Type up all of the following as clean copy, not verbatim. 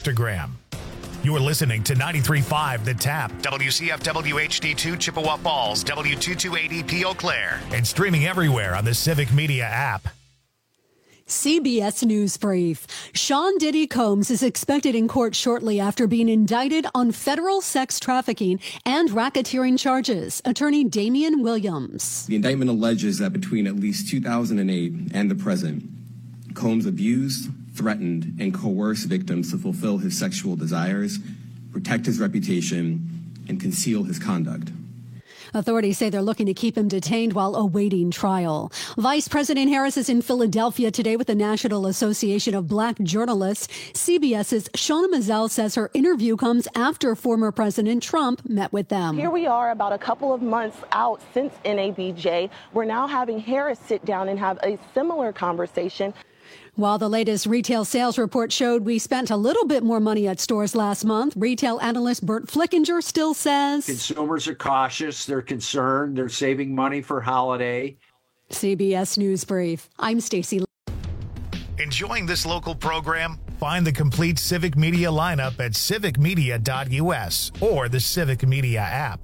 Instagram. You're listening to 93.5 The Tap, WCFW HD2 Chippewa Falls, W228EP Eau Claire, and streaming everywhere on the Civic Media app. CBS News Brief. Sean Diddy Combs is expected in court shortly after being indicted on federal sex trafficking and racketeering charges. Attorney Damian Williams. The indictment alleges that between at least 2008 and the present, Combs abused, threatened, and coerced victims to fulfill his sexual desires, protect his reputation, and conceal his conduct. Authorities say they're looking to keep him detained while awaiting trial. Vice President Harris is in Philadelphia today with the National Association of Black Journalists. CBS's Shona Mazel says her interview comes after former President Trump met with them. Here we are about a couple of months out since NABJ. We're now having Harris sit down and have a similar conversation. While the latest retail sales report showed we spent a little bit more money at stores last month, retail analyst Bert Flickinger still says consumers are cautious, they're concerned, they're saving money for holiday. CBS News Brief. I'm Stacey. Enjoying this local program? Find the complete Civic Media lineup at civicmedia.us or the Civic Media app.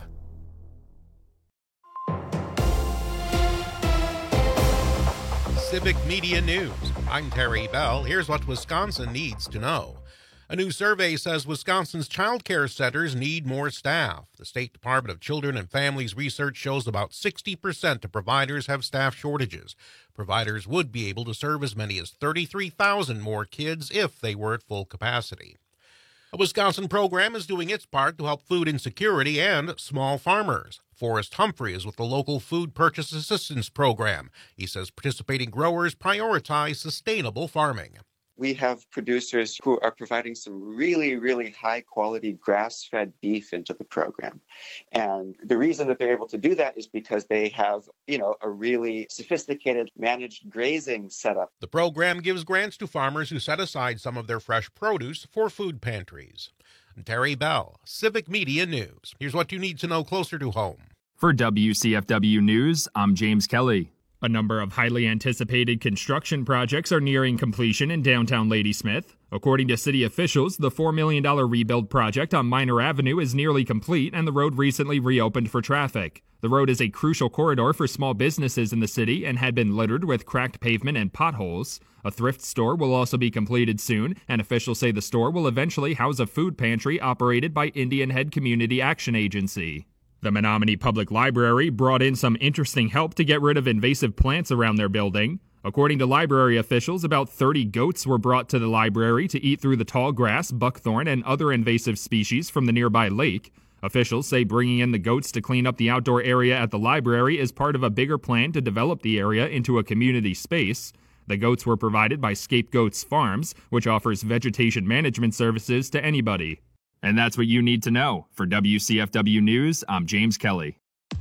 Civic Media News. I'm Terry Bell. Here's what Wisconsin needs to know. A new survey says Wisconsin's child care centers need more staff. The State Department of Children and Families research shows about 60% of providers have staff shortages. Providers would be able to serve as many as 33,000 more kids if they were at full capacity. A Wisconsin program is doing its part to help food insecurity and small farmers. Forrest Humphrey is with the local Food Purchase Assistance Program. He says participating growers prioritize sustainable farming. We have producers who are providing some really, really high-quality grass-fed beef into the program. And the reason that they're able to do that is because they have, a really sophisticated managed grazing setup. The program gives grants to farmers who set aside some of their fresh produce for food pantries. Terry Bell, Civic Media News. Here's what you need to know closer to home. For WCFW News, I'm James Kelly. A number of highly anticipated construction projects are nearing completion in downtown Ladysmith. According to city officials, the $4 million rebuild project on Minor Avenue is nearly complete and the road recently reopened for traffic. The road is a crucial corridor for small businesses in the city and had been littered with cracked pavement and potholes. A thrift store will also be completed soon, and officials say the store will eventually house a food pantry operated by Indian Head Community Action Agency. The Menominee Public Library brought in some interesting help to get rid of invasive plants around their building. According to library officials, about 30 goats were brought to the library to eat through the tall grass, buckthorn, and other invasive species from the nearby lake. Officials say bringing in the goats to clean up the outdoor area at the library is part of a bigger plan to develop the area into a community space. The goats were provided by Scapegoats Farms, which offers vegetation management services to anybody. And that's what you need to know. For WCFW News, I'm James Kelly.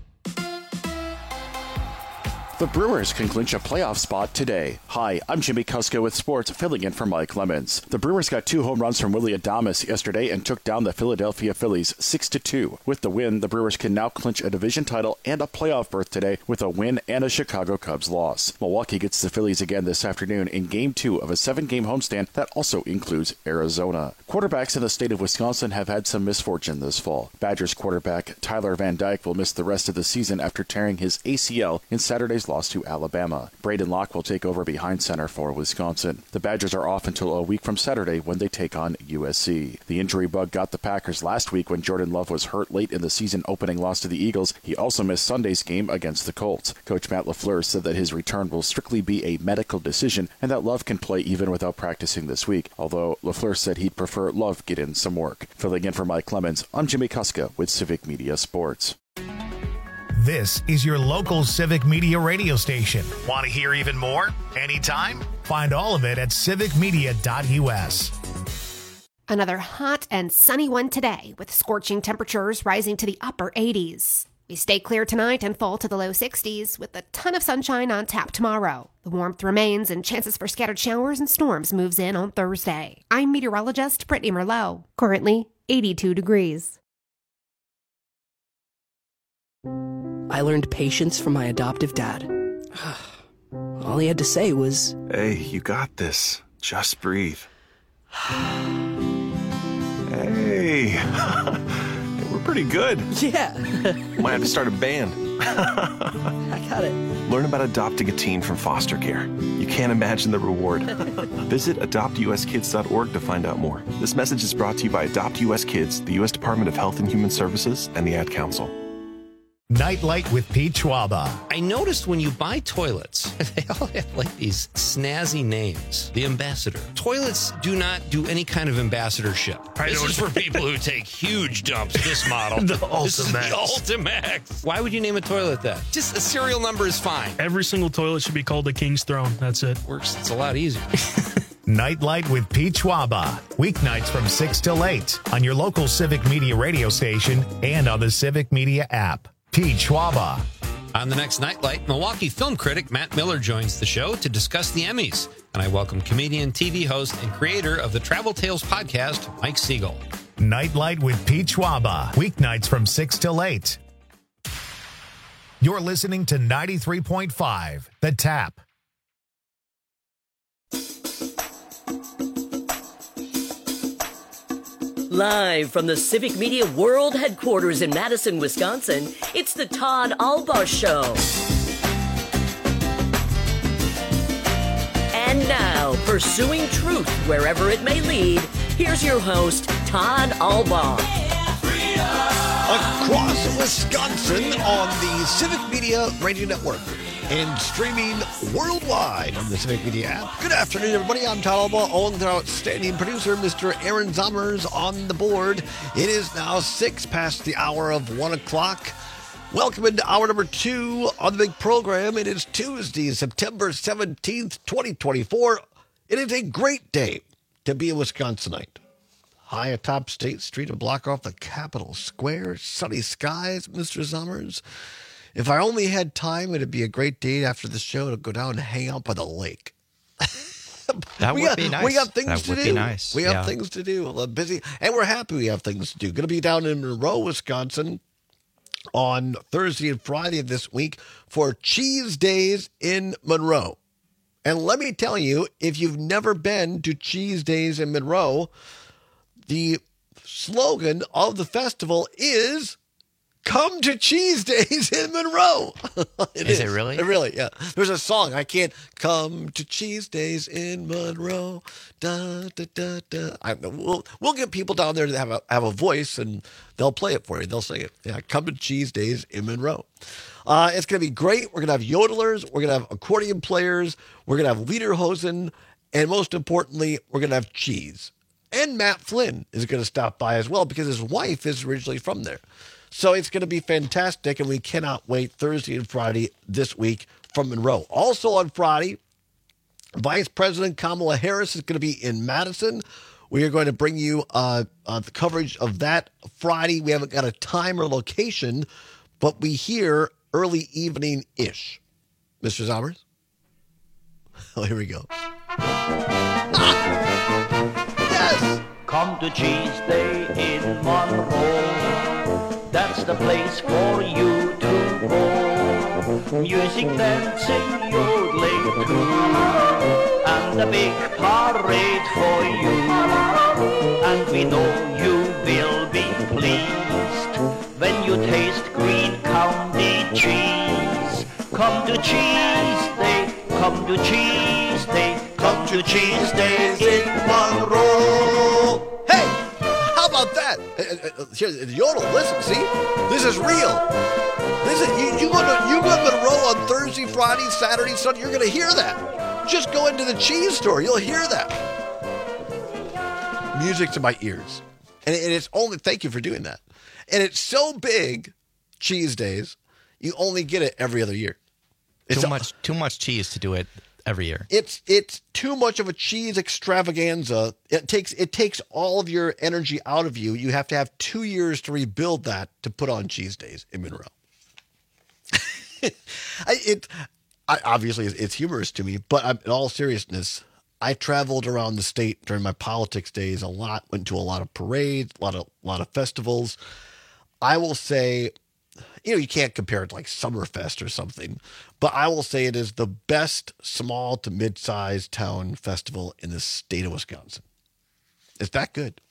The Brewers can clinch a playoff spot today. Hi, I'm Jimmy Kuska with sports, filling in for Mike Lemons. The Brewers got 2 home runs from Willie Adames yesterday and took down the Philadelphia Phillies 6-2. With the win, the Brewers can now clinch a division title and a playoff berth today with a win and a Chicago Cubs loss. Milwaukee gets the Phillies again this afternoon in Game 2 of a 7-game homestand that also includes Arizona. Quarterbacks in the state of Wisconsin have had some misfortune this fall. Badgers quarterback Tyler Van Dyke will miss the rest of the season after tearing his ACL in Saturday's loss to Alabama. Braden Locke will take over behind center for Wisconsin. The Badgers are off until a week from Saturday when they take on USC. The injury bug got the Packers last week when Jordan Love was hurt late in the season opening loss to the Eagles. He also missed Sunday's game against the Colts. Coach Matt LaFleur said that his return will strictly be a medical decision and that Love can play even without practicing this week, although LaFleur said he'd prefer Love get in some work. Filling in for Mike Clemens, I'm Jimmy Kuska with Civic Media Sports. This is your local Civic Media radio station. Want to hear even more? Anytime? Find all of it at civicmedia.us. Another hot and sunny one today, with scorching temperatures rising to the upper 80s. We stay clear tonight and fall to the low 60s, with a ton of sunshine on tap tomorrow. The warmth remains and chances for scattered showers and storms moves in on Thursday. I'm meteorologist Brittany Merlot. Currently 82 degrees. I learned patience from my adoptive dad. All he had to say was, "Hey, you got this. Just breathe." We're pretty good. Yeah. Might have to start a band. I got it. Learn about adopting a teen from foster care. You can't imagine the reward. Visit adoptuskids.org to find out more. This message is brought to you by Adopt US Kids, the U.S. Department of Health and Human Services, and the Ad Council. Nightlight with Pete Schwaba. I noticed when you buy toilets, they all have like these snazzy names. The Ambassador. Toilets do not do any kind of ambassadorship. This is for people who take huge dumps. This model. The This is the Ultimax. Ultimax. Why would you name a toilet that? Just a serial number is fine. Every single toilet should be called the King's Throne. That's it. Works. It's a lot easier. Nightlight with Pete Schwaba. Weeknights from 6 till 8 on your local Civic Media radio station and on the Civic Media app. Pete Schwaba. On the next Nightlight, Milwaukee film critic Matt Miller joins the show to discuss the Emmys. And I welcome comedian, TV host, and creator of the Travel Tales podcast, Mike Siegel. Nightlight with Pete Schwaba. Weeknights from 6 till 8. You're listening to 93.5, The Tap. Live from the Civic Media World Headquarters in Madison, Wisconsin, it's the Todd Albaugh Show. And now, pursuing truth wherever it may lead, here's your host, Todd Albaugh. Across Wisconsin on the Civic Media Radio Network and streaming worldwide on the Civic Media app. Good afternoon, everybody. I'm Todd Albaugh, along with our outstanding producer, Mr. Aaron Zommers, on the board. It is now 6 past the hour of 1 o'clock. Welcome into hour number 2 on the big program. It is Tuesday, September 17th, 2024. It is a great day to be a Wisconsinite. High atop State Street, a block off the Capitol Square, sunny skies, Mr. Zommers. If I only had time, it'd be a great day after the show to go down and hang out by the lake. That would be nice. We got things to do. That would be nice. We have things to do. We're busy, and we're happy we have things to do. Going to be down in Monroe, Wisconsin on Thursday and Friday of this week for Cheese Days in Monroe. And let me tell you, if you've never been to Cheese Days in Monroe, the slogan of the festival is "Come to Cheese Days in Monroe." Is it really? Really, yeah. There's a song. I can't come to Cheese Days in Monroe. Da, da, da, da. We'll get people down there to have a voice, and they'll play it for you. They'll sing it. Yeah, come to Cheese Days in Monroe. It's going to be great. We're going to have yodelers. We're going to have accordion players. We're going to have lederhosen. And most importantly, we're going to have cheese. And Matt Flynn is going to stop by as well because his wife is originally from there. So it's going to be fantastic, and we cannot wait. Thursday and Friday this week from Monroe. Also on Friday, Vice President Kamala Harris is going to be in Madison. We are going to bring you the coverage of that Friday. We haven't got a time or location, but we hear early evening-ish. Mr. Zommers? Oh, here we go. Yes! Come to Cheese Day in Monroe. That's the place for you to go. Music, dancing, yodeling too, and a big parade for you. And we know you will be pleased when you taste Greene County cheese. Come to Cheese Day, come to Cheese Day, come to Cheese Days in Monroe. Hey, how about that? Here, yodel, listen, see? This is real. You go to Monroe on Thursday, Friday, Saturday, Sunday, you're going to hear that. Just go into the cheese store, you'll hear that. Music to my ears. And it's only, thank you for doing that. And it's so big, Cheese Days, you only get it every other year. It's too much cheese to do it every year. It's too much of a cheese extravaganza. It takes all of your energy out of you. You have to have 2 years to rebuild that to put on Cheese Days in Monroe. Obviously it's humorous to me, but in all seriousness, I traveled around the state during my politics days a lot. Went to a lot of parades, a lot of festivals. I will say, you can't compare it to like Summerfest or something, but I will say it is the best small to mid-sized town festival in the state of Wisconsin. It's that good.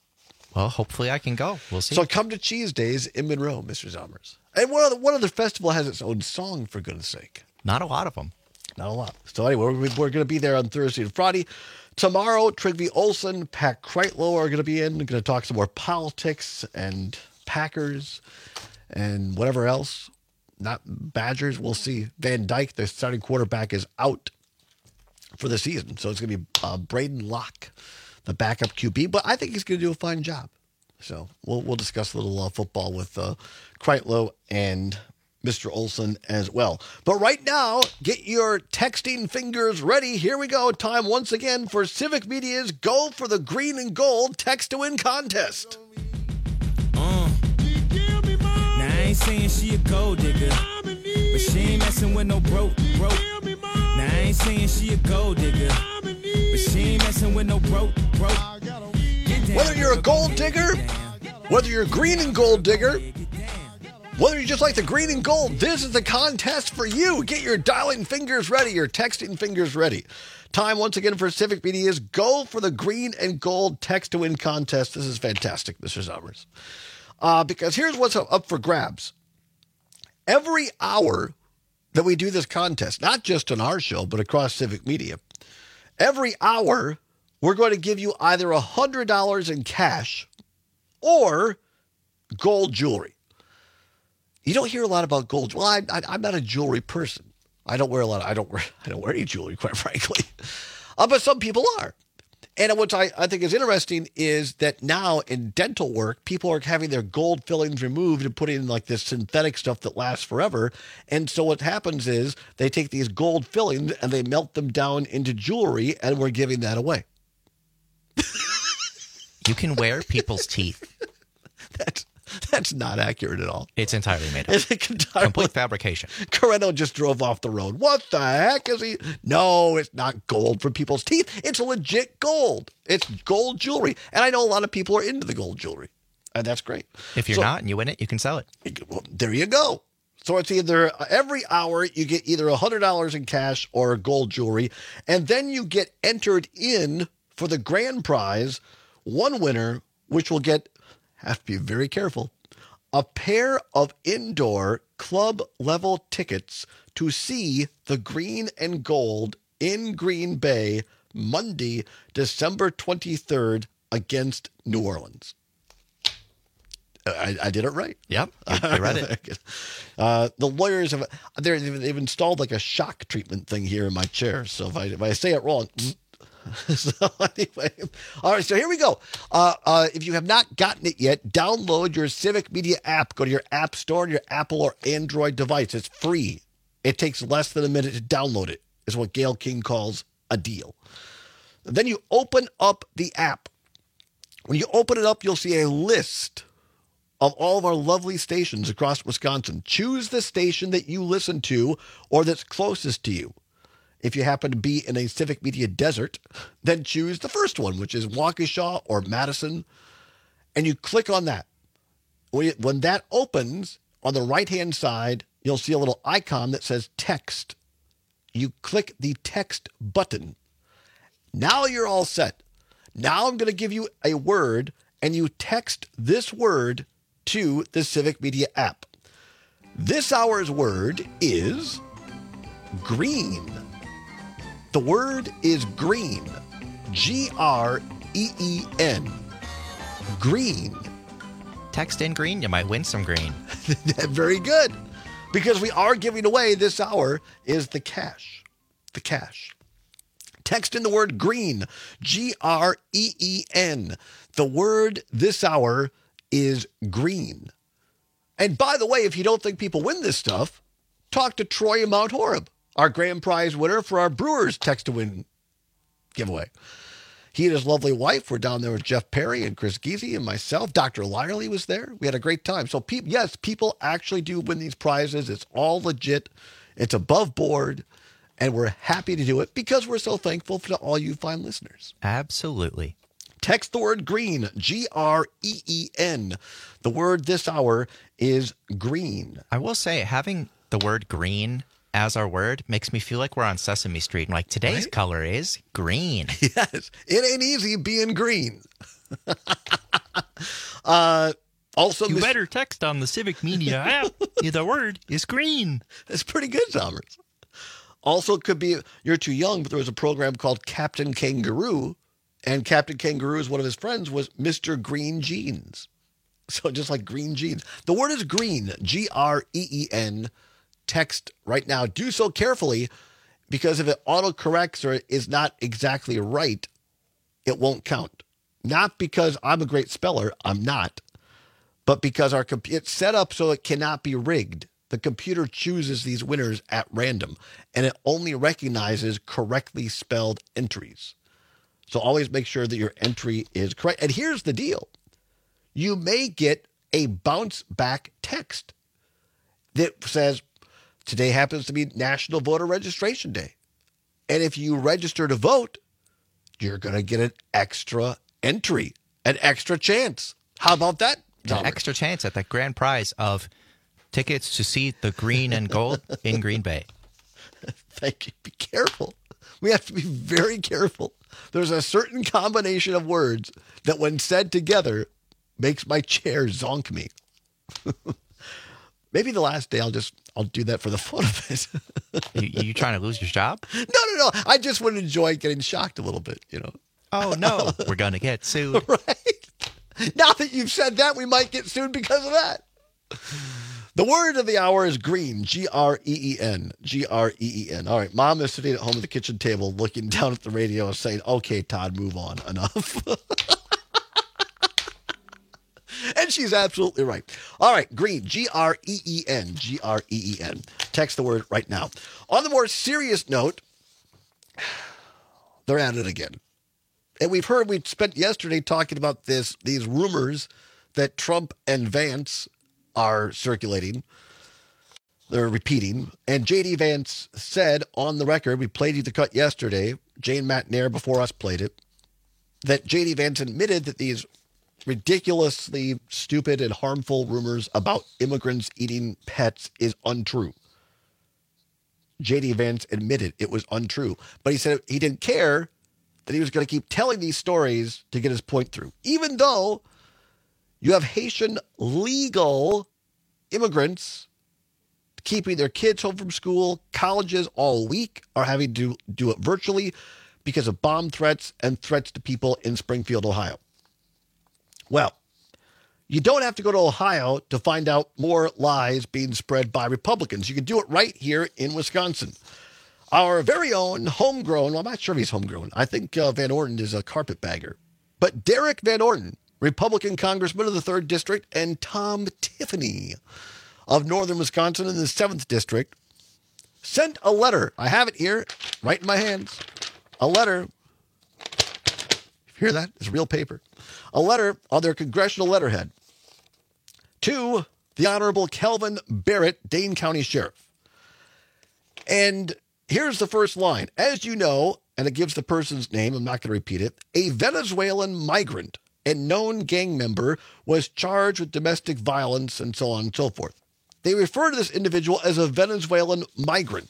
Well, hopefully I can go. We'll see. So come to Cheese Days in Monroe, Mr. Zommers. And one other festival has its own song, for goodness sake. Not a lot of them. Not a lot. So anyway, we're going to be there on Thursday and Friday. Tomorrow, Trygve Olsen, Pat Kreitlow are going to be in. We're going to talk some more politics and Packers and whatever else. Not Badgers. We'll see. Van Dyke, the starting quarterback, is out for the season. So it's going to be Braden Locke, the backup QB. But I think he's going to do a fine job. So we'll discuss a little football with Kreitlow and Mr. Olsen as well. But right now, get your texting fingers ready. Here we go. Time once again for Civic Media's Go for the Green and Gold Text to Win contest. Now I ain't saying she a gold digger, but she ain't messing with no broke. Now I ain't saying she a gold digger, but she ain't messing with no broke. Whether you're a gold digger, whether you're a green and gold digger, whether you just like the green and gold, this is the contest for you. Get your dialing fingers ready, your texting fingers ready. Time once again for Civic Media's Go for the Green and Gold Text to Win contest. This is fantastic, Mr. Zommers. Because here's what's up for grabs. Every hour that we do this contest, not just on our show, but across Civic Media, every hour we're going to give you either $100 in cash or gold jewelry. You don't hear a lot about gold. Well, I'm not a jewelry person. I don't wear I don't wear any jewelry, quite frankly. But some people are. And what I think is interesting is that now in dental work, people are having their gold fillings removed and putting in like this synthetic stuff that lasts forever. And so what happens is they take these gold fillings and they melt them down into jewelry, and we're giving that away. You can wear people's teeth. That's not accurate at all. It's entirely made up. Complete fabrication. Coreno just drove off the road. What the heck is he? No, it's not gold for people's teeth. It's legit gold. It's gold jewelry. And I know a lot of people are into the gold jewelry. And that's great. If you're not and you win it, you can sell it. Well, there you go. So it's either every hour you get either $100 in cash or gold jewelry. And then you get entered in for the grand prize, one winner, which will get, have to be very careful, a pair of indoor club level tickets to see the Green and Gold in Green Bay Monday, December 23rd against New Orleans. I did it right. Yep, I read it. The lawyers they've installed like a shock treatment thing here in my chair. So if I say it wrong. So anyway, all right, so here we go. If you have not gotten it yet, download your Civic Media app. Go to your app store on your Apple or Android device. It's free. It takes less than a minute to download it, is what Gail King calls a deal. And then you open up the app. When you open it up, you'll see a list of all of our lovely stations across Wisconsin. Choose the station that you listen to or that's closest to you. If you happen to be in a Civic Media desert, then choose the first one, which is Waukesha or Madison, and you click on that. When that opens, on the right-hand side, you'll see a little icon that says text. You click the text button. Now you're all set. Now I'm going to give you a word, and you text this word to the Civic Media app. This hour's word is green. The word is green. Green. Green. Text in green, you might win some green. Very good. Because we are giving away this hour is the cash. The cash. Text in the word green. Green. The word this hour is green. And by the way, if you don't think people win this stuff, talk to Troy in Mount Horeb, our grand prize winner for our Brewers Text to Win giveaway. He and his lovely wife were down there with Jeff Perry and Chris Giese and myself. Dr. Lyerly was there. We had a great time. So, yes, people actually do win these prizes. It's all legit. It's above board. And we're happy to do it because we're so thankful for all you fine listeners. Absolutely. Text the word green, Green. The word this hour is green. I will say, having the word green as our word makes me feel like we're on Sesame Street. And like, today's color is green. Yes, it ain't easy being green. Also, you better text on the Civic Media app. The word is green. That's pretty good, Chalmers. Also, it could be you're too young, but there was a program called Captain Kangaroo, and Captain Kangaroo's one of his friends was Mr. Green Jeans. So just like green jeans. The word is green, Green. Text right now. Do so carefully, because if it autocorrects or is not exactly right, it won't count. Not because I'm a great speller, I'm not, but because it's set up so it cannot be rigged. The computer chooses these winners at random, and it only recognizes correctly spelled entries. So always make sure that your entry is correct. And here's the deal. You may get a bounce back text that says, today happens to be National Voter Registration Day. And if you register to vote, you're going to get an extra entry, an extra chance. How about that, An extra chance at the grand prize of tickets to see the green and gold in Green Bay. Thank you. Be careful. We have to be very careful. There's a certain combination of words that when said together makes my chair zonk me. Maybe the last day I'll do that for the fun of it. You trying to lose your job? No. I just would enjoy getting shocked a little bit, Oh, no. We're going to get sued. Right? Now that you've said that, we might get sued because of that. The word of the hour is green, Green. Green. All right, Mom is sitting at home at the kitchen table looking down at the radio and saying, okay, Todd, move on. Enough. And she's absolutely right. All right, green, Green. Green. Text the word right now. On the more serious note, they're at it again. And we spent yesterday talking about these rumors that Trump and Vance are circulating. They're repeating. And J.D. Vance said on the record, we played you the cut yesterday, Jane McNair before us played it, that J.D. Vance admitted that these ridiculously stupid and harmful rumors about immigrants eating pets is untrue. J.D. Vance admitted it was untrue. But he said he didn't care, that he was going to keep telling these stories to get his point through. Even though you have Haitian legal immigrants keeping their kids home from school, colleges all week are having to do it virtually because of bomb threats and threats to people in Springfield, Ohio. Well, you don't have to go to Ohio to find out more lies being spread by Republicans. You can do it right here in Wisconsin. Our very own homegrown, well, I'm not sure if he's homegrown. I think Van Orden is a carpetbagger. But Derek Van Orden, Republican congressman of the 3rd District, and Tom Tiffany of northern Wisconsin in the 7th District, sent a letter. I have it here, right in my hands. A letter. You hear that? It's real paper. A letter on their congressional letterhead to the Honorable Kelvin Barrett, Dane County Sheriff. And here's the first line. As you know, and it gives the person's name, I'm not going to repeat it, a Venezuelan migrant and known gang member was charged with domestic violence and so on and so forth. They refer to this individual as a Venezuelan migrant.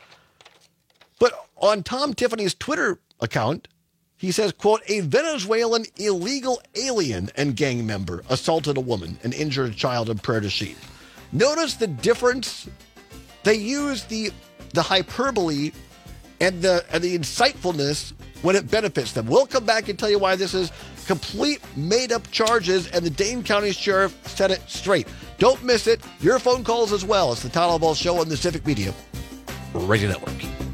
But on Tom Tiffany's Twitter account, he says, quote, a Venezuelan illegal alien and gang member assaulted a woman and injured a child in Prairie du Chien. Notice the difference. They use the hyperbole and the insightfulness when it benefits them. We'll come back and tell you why this is complete made-up charges, and the Dane County Sheriff said it straight. Don't miss it. Your phone calls as well. It's the Todd Ball Show on the Civic Media Radio Network.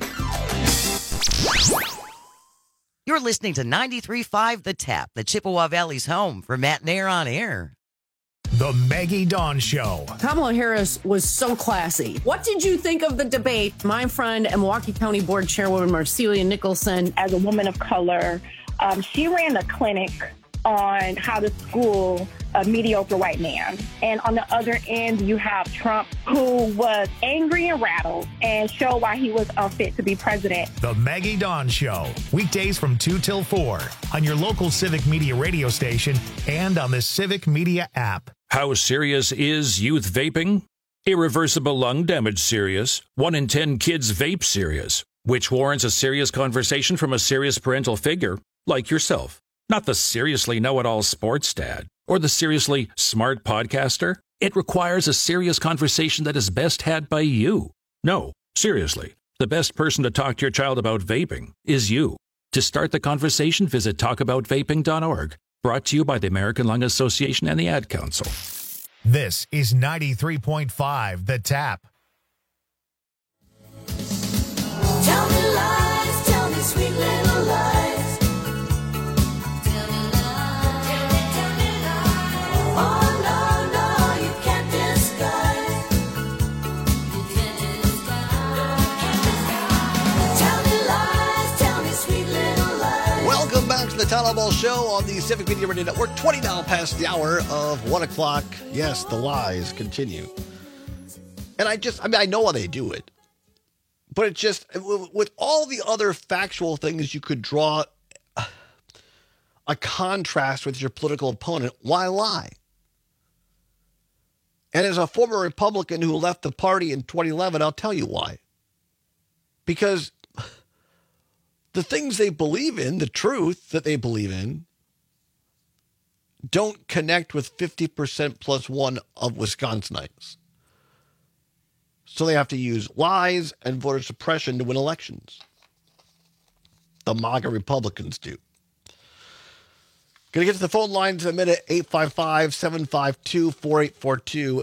You're listening to 93.5 The Tap, the Chippewa Valley's home for Matt Nair on air. The Maggie Dawn Show. Kamala Harris was so classy. What did you think of the debate? My friend and Milwaukee County Board Chairwoman Marcelia Nicholson. As a woman of color, she ran a clinic on how to school a mediocre white man. And on the other end, you have Trump, who was angry and rattled and showed why he was unfit to be president. The Maggie Dawn Show. Weekdays from 2 till 4 on your local Civic Media radio station and on the Civic Media app. How serious is youth vaping? Irreversible lung damage serious. 1 in 10 kids vape serious, which warrants a serious conversation from a serious parental figure like yourself. Not the seriously know-it-all sports dad Or the seriously smart podcaster? It requires a serious conversation that is best had by you. No, seriously, the best person to talk to your child about vaping is you. To start the conversation, visit talkaboutvaping.org. Brought to you by the American Lung Association and the Ad Council. This is 93.5 The Tap. Tell me lies, tell me sweet little lies. Tell me lies, tell me lies. Oh no, no, you can't disguise. You can't disguise. Tell me lies, tell me sweet little lies. Welcome back to the Town Hall Ball Show on the Civic Media Radio Network. 20 now past the hour of 1 o'clock. Yes, the lies continue. And I know why they do it. But it's just, with all the other factual things you could draw a contrast with your political opponent, why lie? And as a former Republican who left the party in 2011, I'll tell you why. Because the things they believe in, the truth that they believe in, don't connect with 50% plus one of Wisconsinites. So they have to use lies and voter suppression to win elections. The MAGA Republicans do. Going to get to the phone lines in a minute. 855-752-4842.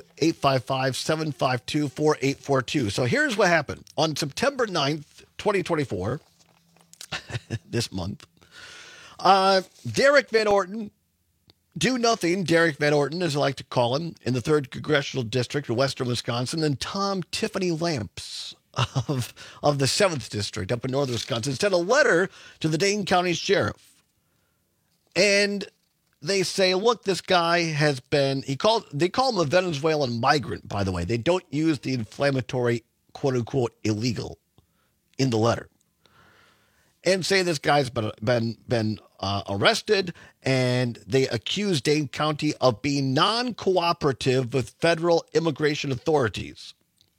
855-752-4842. So here's what happened. On September 9th, 2024, this month, Derek Van Orton, Do Nothing, Derek Van Orton, as I like to call him, in the 3rd Congressional District of Western Wisconsin, and Tom Tiffany Lamps of the 7th District up in northern Wisconsin sent a letter to the Dane County Sheriff. And they say, look, this guy has been, they call him a Venezuelan migrant, by the way. They don't use the inflammatory, quote-unquote, illegal in the letter. And say this guy's been arrested, and they accuse Dane County of being non-cooperative with federal immigration authorities.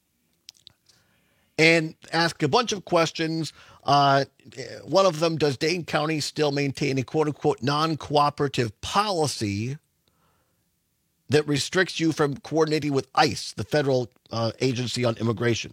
And ask a bunch of questions. One of them, does Dane County still maintain a quote-unquote non-cooperative policy that restricts you from coordinating with ICE, the federal agency on immigration?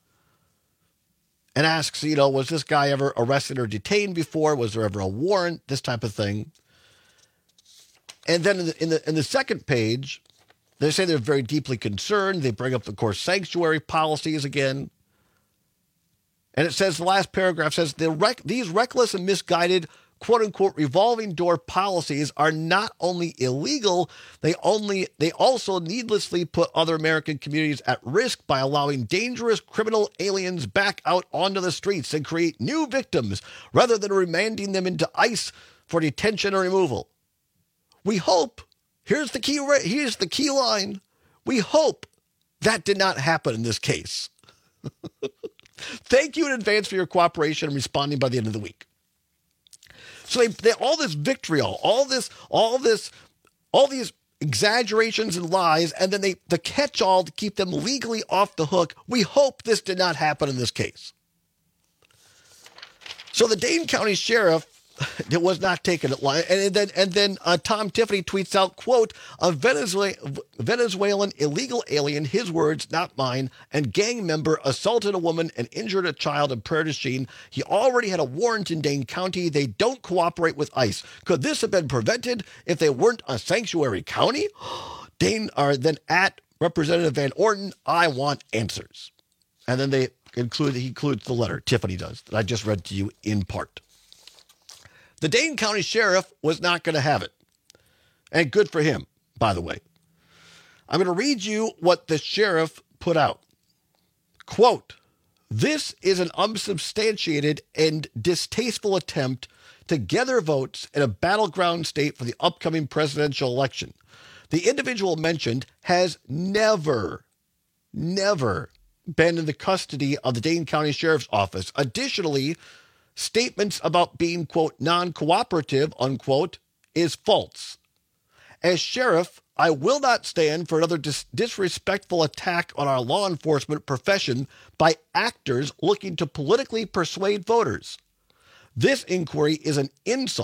And asks, was this guy ever arrested or detained before? Was there ever a warrant? This type of thing. And then in the second page, they say they're very deeply concerned. They bring up, of course, sanctuary policies again. And it says, the last paragraph says, these reckless and misguided, quote-unquote, revolving door policies are not only illegal, they also needlessly put other American communities at risk by allowing dangerous criminal aliens back out onto the streets and create new victims rather than remanding them into ICE for detention or removal. We hope, here's the key line, we hope that did not happen in this case. Thank you in advance for your cooperation and responding by the end of the week. So they all this vitriol, all these exaggerations and lies, and then the catch-all to keep them legally off the hook. We hope this did not happen in this case. So the Dane County Sheriff was not taken at line, and then Tom Tiffany tweets out, quote, a Venezuelan illegal alien, his words, not mine, and gang member assaulted a woman and injured a child in Prairie du Chien. He already had a warrant in Dane County. They don't cooperate with ICE. Could this have been prevented if they weren't a sanctuary county? Dane are then at Representative Van Orton. I want answers. And then he includes the letter, Tiffany does, that I just read to you in part. The Dane County Sheriff was not going to have it. And good for him, by the way. I'm going to read you what the sheriff put out. Quote, this is an unsubstantiated and distasteful attempt to gather votes in a battleground state for the upcoming presidential election. The individual mentioned has never been in the custody of the Dane County Sheriff's Office. Additionally, statements about being, quote, non-cooperative, unquote, is false. As sheriff, I will not stand for another disrespectful attack on our law enforcement profession by actors looking to politically persuade voters. This inquiry is an insult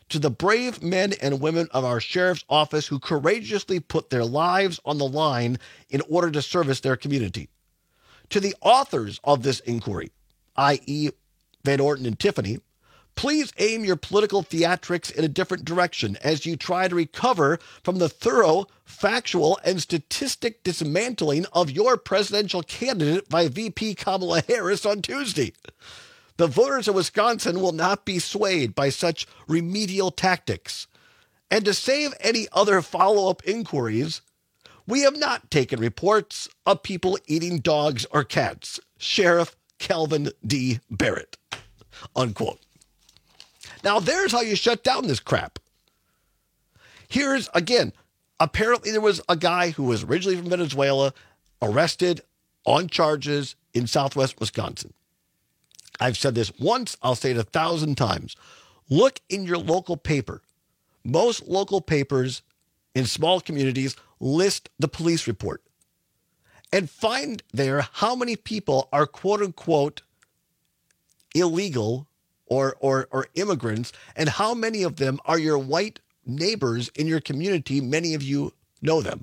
to the brave men and women of our sheriff's office who courageously put their lives on the line in order to service their community. To the authors of this inquiry, i.e. Van Orton and Tiffany, please aim your political theatrics in a different direction as you try to recover from the thorough, factual, and statistic dismantling of your presidential candidate by VP Kamala Harris on Tuesday. The voters of Wisconsin will not be swayed by such remedial tactics. And to save any other follow-up inquiries, we have not taken reports of people eating dogs or cats. Sheriff Calvin D. Barrett. Unquote. Now, there's how you shut down this crap. Here's, again, apparently there was a guy who was originally from Venezuela arrested on charges in southwest Wisconsin. I've said this once, I'll say it 1,000 times. Look in your local paper. Most local papers in small communities list the police report. And find there how many people are quote-unquote illegal or immigrants, and how many of them are your white neighbors in your community. Many of you know them.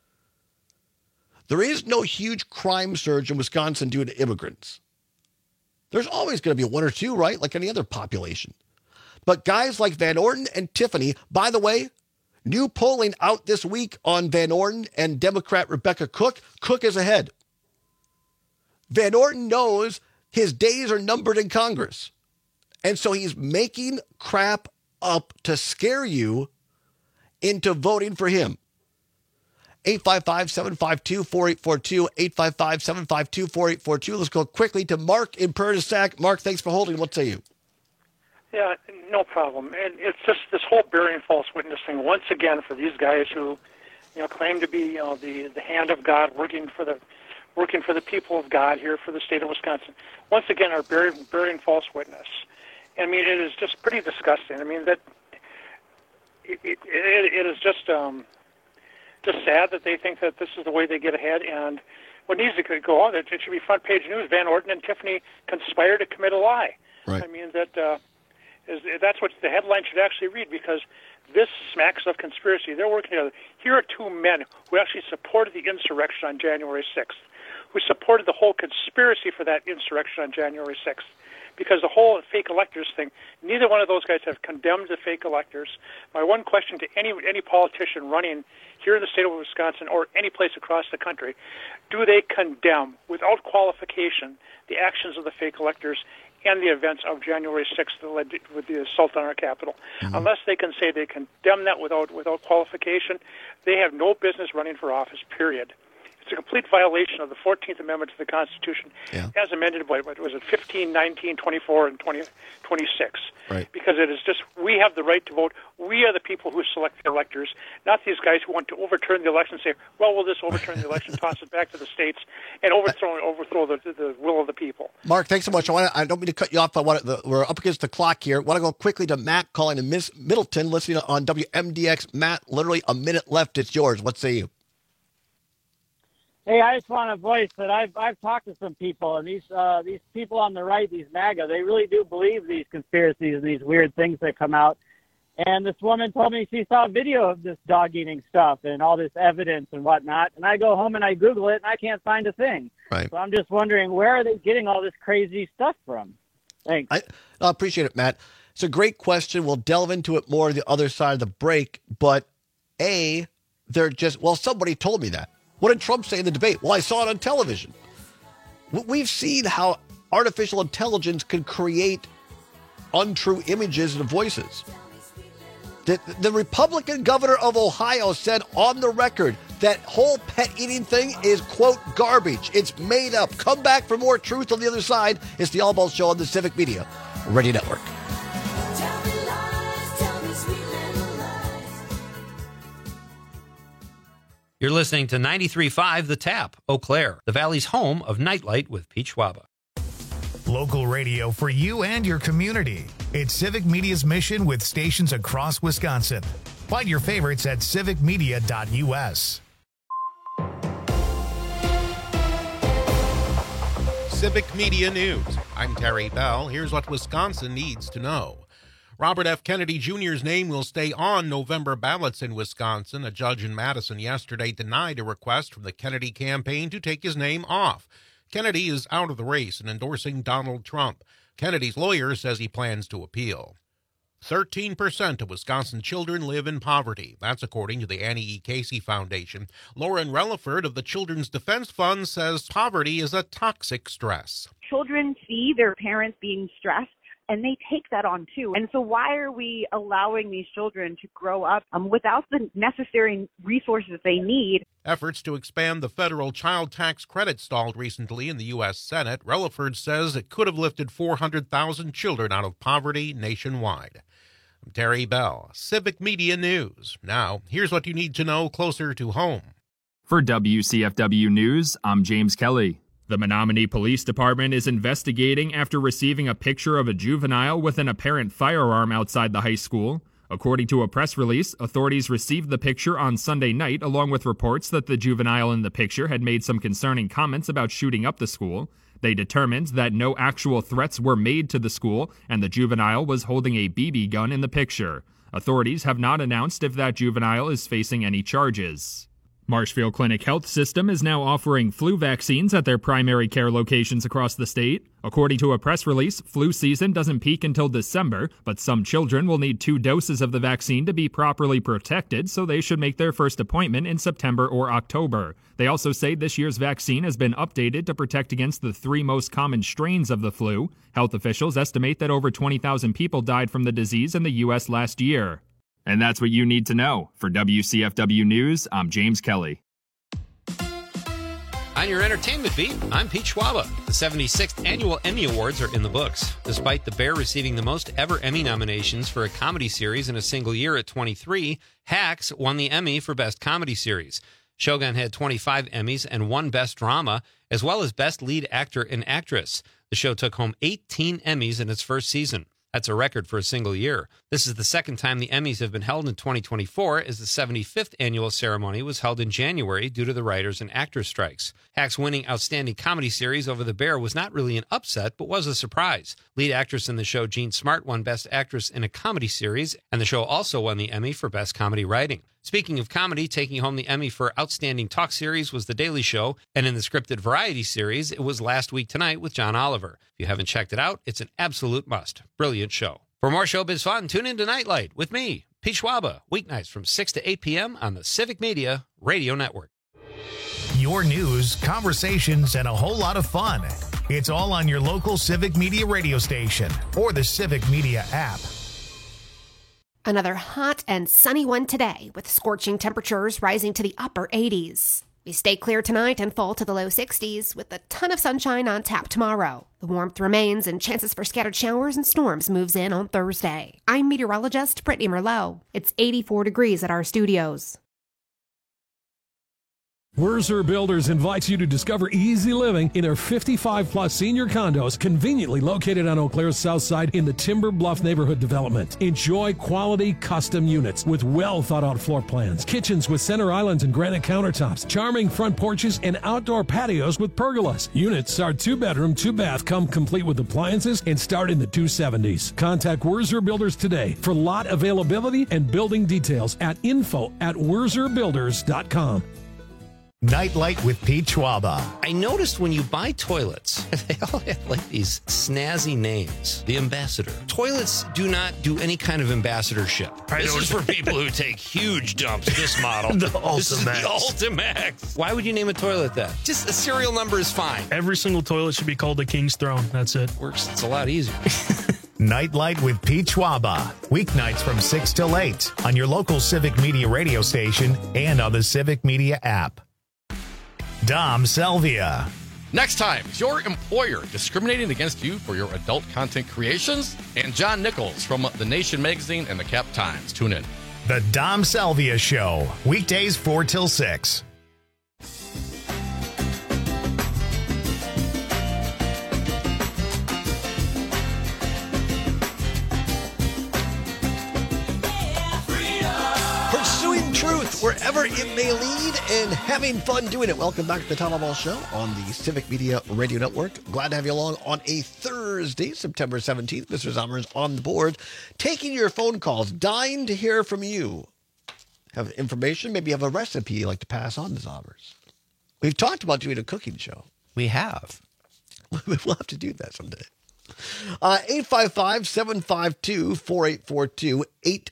There is no huge crime surge in Wisconsin due to immigrants. There's always going to be one or two, right? Like any other population. But guys like Van Orton and Tiffany, by the way, new polling out this week on Van Orton and Democrat Rebecca Cook. Cook is ahead. Van Orton knows his days are numbered in Congress. And so he's making crap up to scare you into voting for him. 855-752-4842, 855-752-4842. Let's go quickly to Mark in Prairie du Sac. Mark, thanks for holding. What say you? Yeah, no problem. And it's just this whole bearing false witness thing, once again, for these guys who, claim to be, the hand of God working for the people of God here for the state of Wisconsin. Once again, are bearing false witness. I mean, it is just pretty disgusting. I mean, that it is just sad that they think that this is the way they get ahead. And what needs to go on, it should be front page news. Van Orton and Tiffany conspire to commit a lie. Right. I mean, that's what the headline should actually read, because this smacks of conspiracy. They're working together. Here are two men who actually supported the insurrection on January 6th, who supported the whole conspiracy for that insurrection on January 6th. Because the whole fake electors thing, neither one of those guys have condemned the fake electors. My one question to any politician running here in the state of Wisconsin or any place across the country, do they condemn, without qualification, the actions of the fake electors and the events of January 6th that led with the assault on our Capitol? Mm-hmm. Unless they can say they condemn that without qualification, they have no business running for office, period. It's a complete violation of the 14th Amendment to the Constitution, as amended by, 15, 19, 24, and 26. Right. Because it is just, we have the right to vote. We are the people who select the electors, not these guys who want to overturn the election and say, well, we'll just overturn the election, toss it back to the states, and overthrow the will of the people. Mark, thanks so much. I don't mean to cut you off. We're up against the clock here. I want to go quickly to Matt calling in Middleton, listening on WMDX. Matt, literally a minute left. It's yours. What say you? Hey, I just want to voice that I've talked to some people, and these people on the right, these MAGA, they really do believe these conspiracies and these weird things that come out. And this woman told me she saw a video of this dog eating stuff and all this evidence and whatnot. And I go home and I Google it, and I can't find a thing. Right. So I'm just wondering, where are they getting all this crazy stuff from? Thanks. I appreciate it, Matt. It's a great question. We'll delve into it more on the other side of the break. But they're just, somebody told me that. What did Trump say in the debate? Well, I saw it on television. We've seen how artificial intelligence can create untrue images and voices. The Republican governor of Ohio said on the record that whole pet eating thing is, quote, garbage. It's made up. Come back for more truth on the other side. It's the All Balls Show on the Civic Media Radio Network. You're listening to 93.5 The Tap, Eau Claire, the Valley's home of Nightlight with Pete Schwaba. Local radio for you and your community. It's Civic Media's mission with stations across Wisconsin. Find your favorites at civicmedia.us. Civic Media News. I'm Terry Bell. Here's what Wisconsin needs to know. Robert F. Kennedy Jr.'s name will stay on November ballots in Wisconsin. A judge in Madison yesterday denied a request from the Kennedy campaign to take his name off. Kennedy is out of the race and endorsing Donald Trump. Kennedy's lawyer says he plans to appeal. 13% of Wisconsin children live in poverty. That's according to the Annie E. Casey Foundation. Lauren Relaford of the Children's Defense Fund says poverty is a toxic stress. Children see their parents being stressed, and they take that on too. And so why are we allowing these children to grow up without the necessary resources they need? Efforts to expand the federal child tax credit stalled recently in the U.S. Senate. Relaford says it could have lifted 400,000 children out of poverty nationwide. I'm Terry Bell, Civic Media News. Now, here's what you need to know closer to home. For WCFW News, I'm James Kelly. The Menominee Police Department is investigating after receiving a picture of a juvenile with an apparent firearm outside the high school. According to a press release, authorities received the picture on Sunday night, along with reports that the juvenile in the picture had made some concerning comments about shooting up the school. They determined that no actual threats were made to the school, and the juvenile was holding a BB gun in the picture. Authorities have not announced if that juvenile is facing any charges. Marshfield Clinic Health System is now offering flu vaccines at their primary care locations across the state. According to a press release, flu season doesn't peak until December, but some children will need 2 doses of the vaccine to be properly protected, so they should make their first appointment in September or October. They also say this year's vaccine has been updated to protect against the 3 most common strains of the flu. Health officials estimate that over 20,000 people died from the disease in the U.S. last year. And that's what you need to know. For WCFW News, I'm James Kelly. On your entertainment beat, I'm Pete Schwaba. The 76th Annual Emmy Awards are in the books. Despite The Bear receiving the most ever Emmy nominations for a comedy series in a single year at 23, Hacks won the Emmy for Best Comedy Series. Shogun had 25 Emmys and 1 Best Drama, as well as Best Lead Actor and Actress. The show took home 18 Emmys in its first season. That's a record for a single year. This is the second time the Emmys have been held in 2024, as the 75th annual ceremony was held in January due to the writers and actors strikes. Hacks winning Outstanding Comedy Series over The Bear was not really an upset, but was a surprise. Lead actress in the show, Jean Smart, won Best Actress in a Comedy Series, and the show also won the Emmy for Best Comedy Writing. Speaking of comedy, taking home the Emmy for Outstanding Talk Series was The Daily Show, and in the scripted variety series, it was Last Week Tonight with John Oliver. If you haven't checked it out, it's an absolute must. Brilliant show. For more showbiz fun, tune in to Nightlight with me, Pete Schwaba, weeknights from 6 to 8 p.m. on the Civic Media Radio Network. Your news, conversations, and a whole lot of fun. It's all on your local Civic Media radio station or the Civic Media app. Another hot and sunny one today, with scorching temperatures rising to the upper 80s. We stay clear tonight and fall to the low 60s, with a ton of sunshine on tap tomorrow. The warmth remains and chances for scattered showers and storms moves in on Thursday. I'm meteorologist Brittany Merlot. It's 84 degrees at our studios. Wurzer Builders invites you to discover easy living in their 55-plus senior condos conveniently located on Eau Claire's south side in the Timber Bluff neighborhood development. Enjoy quality custom units with well-thought-out floor plans, kitchens with center islands and granite countertops, charming front porches, and outdoor patios with pergolas. Units are 2-bedroom, 2-bath, come complete with appliances, and start in the 270s. Contact Wurzer Builders today for lot availability and building details at info@wurzerbuilders.com. Nightlight with Pete Schwaba. I noticed when you buy toilets, they all have like these snazzy names. The Ambassador. Toilets do not do any kind of ambassadorship. This is for people who take huge dumps, this model. The This is the Ultimax. Ultimax. Why would you name a toilet that? Just the serial number is fine. Every single toilet should be called the King's Throne. That's it. Works. It's a lot easier. Nightlight with Pete Schwaba. Weeknights from 6 till 8 on your local Civic Media radio station and on the Civic Media app. Dom Selvia. Next time, is your employer discriminating against you for your adult content creations? And John Nichols from The Nation magazine and the Cap Times. Tune in. The Dom Selvia Show. Weekdays 4 till 6. Pursuing truth wherever wherever it may lead, and having fun doing it. Welcome back to the Tom Ball Show on the Civic Media Radio Network. Glad to have you along on a Thursday, September 17th. Mr. Zommers on the board, taking your phone calls, dying to hear from you. Have information, maybe you have a recipe you'd like to pass on to Zommers. We've talked about doing a cooking show. We have. We'll have to do that someday. 855-752-4842.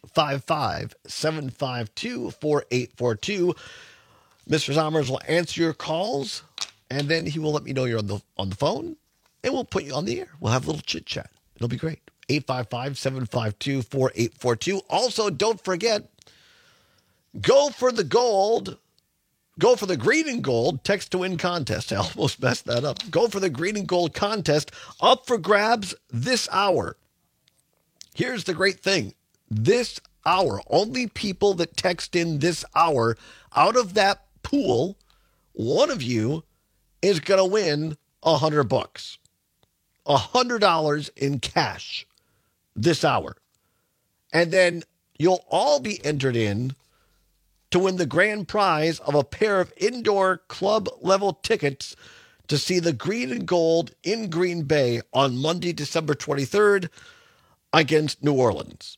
855-752-4842. Mr. Zommers will answer your calls, and then he will let me know you're on the phone, and we'll put you on the air. We'll have a little chit-chat. It'll be great. 855-752-4842. Also, don't forget, go for the gold. Go for the green and gold text to win contest. I almost messed that up. Go for the green and gold contest up for grabs this hour. Here's the great thing. This hour, only people that text in this hour, out of that pool, one of you is going to win $100. $100 in cash this hour. And then you'll all be entered in to win the grand prize of a pair of indoor club-level tickets to see the Green and Gold in Green Bay on Monday, December 23rd against New Orleans.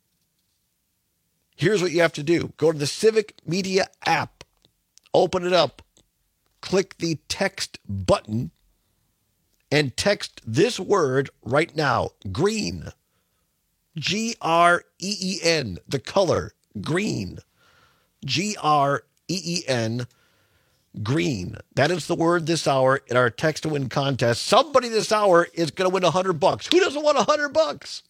Here's what you have to do. Go to the Civic Media app, open it up, click the text button, and text this word right now, green. Green, the color, green. Green, green. That is the word this hour in our text to win contest. Somebody this hour is going to win $100. Who doesn't want $100?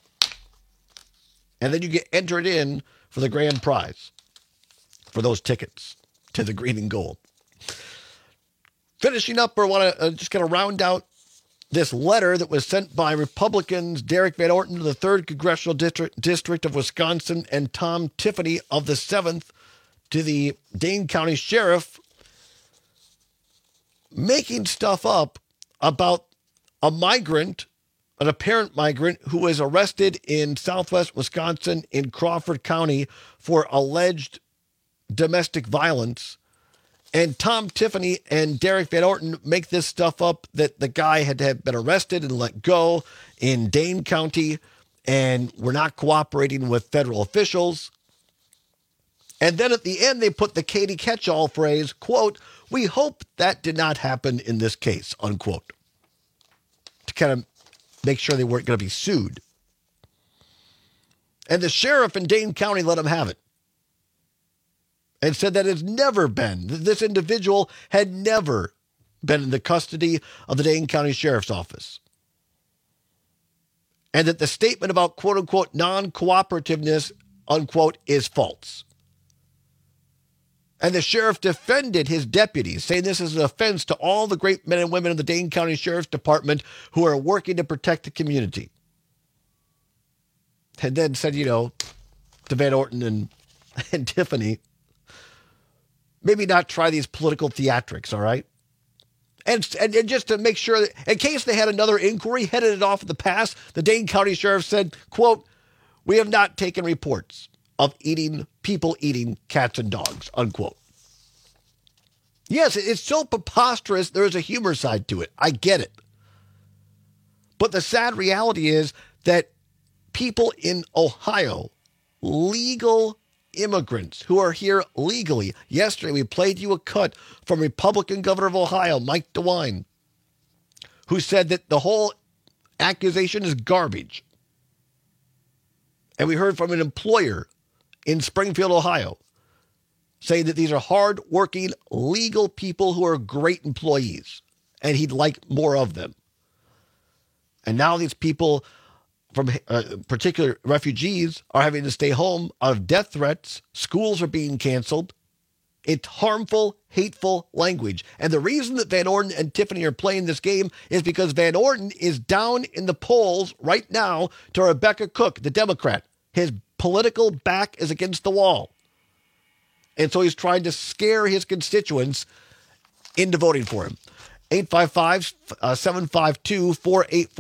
And then you get entered in for the grand prize for those tickets to the Green and Gold. Finishing up, I want to just kind of round out this letter that was sent by Republicans Derek Van Orton to the 3rd Congressional District of Wisconsin and Tom Tiffany of the 7th to the Dane County Sheriff, making stuff up about a migrant, an apparent migrant, who was arrested in southwest Wisconsin in Crawford County for alleged domestic violence. And Tom Tiffany and Derek Van Orton make this stuff up that the guy had been arrested and let go in Dane County and were not cooperating with federal officials. And then at the end, they put the Katie catch-all phrase, quote, "We hope that did not happen in this case," unquote, to kind of make sure they weren't going to be sued. And the sheriff in Dane County let him have it and said that it's never been, this individual had never been in the custody of the Dane County Sheriff's Office. And that the statement about quote-unquote non-cooperativeness, unquote, is false. And the sheriff defended his deputies, saying this is an offense to all the great men and women of the Dane County Sheriff's Department who are working to protect the community. And then said, to Van Orton and Tiffany, maybe not try these political theatrics, all right? And just to make sure that, in case they had another inquiry, headed it off in the past, the Dane County Sheriff said, quote, "We have not taken reports of people eating cats and dogs," unquote. Yes, it's so preposterous, there is a humor side to it. I get it. But the sad reality is that people in Ohio, legal immigrants who are here legally. Yesterday, we played you a cut from Republican Governor of Ohio, Mike DeWine, who said that the whole accusation is garbage. And we heard from an employer in Springfield, Ohio, saying that these are hard-working, legal people who are great employees, and he'd like more of them. And now these people, from particular refugees, are having to stay home out of death threats. Schools are being canceled. It's harmful, hateful language. And the reason that Van Orton and Tiffany are playing this game is because Van Orton is down in the polls right now to Rebecca Cook, the Democrat. His political back is against the wall. And so he's trying to scare his constituents into voting for him.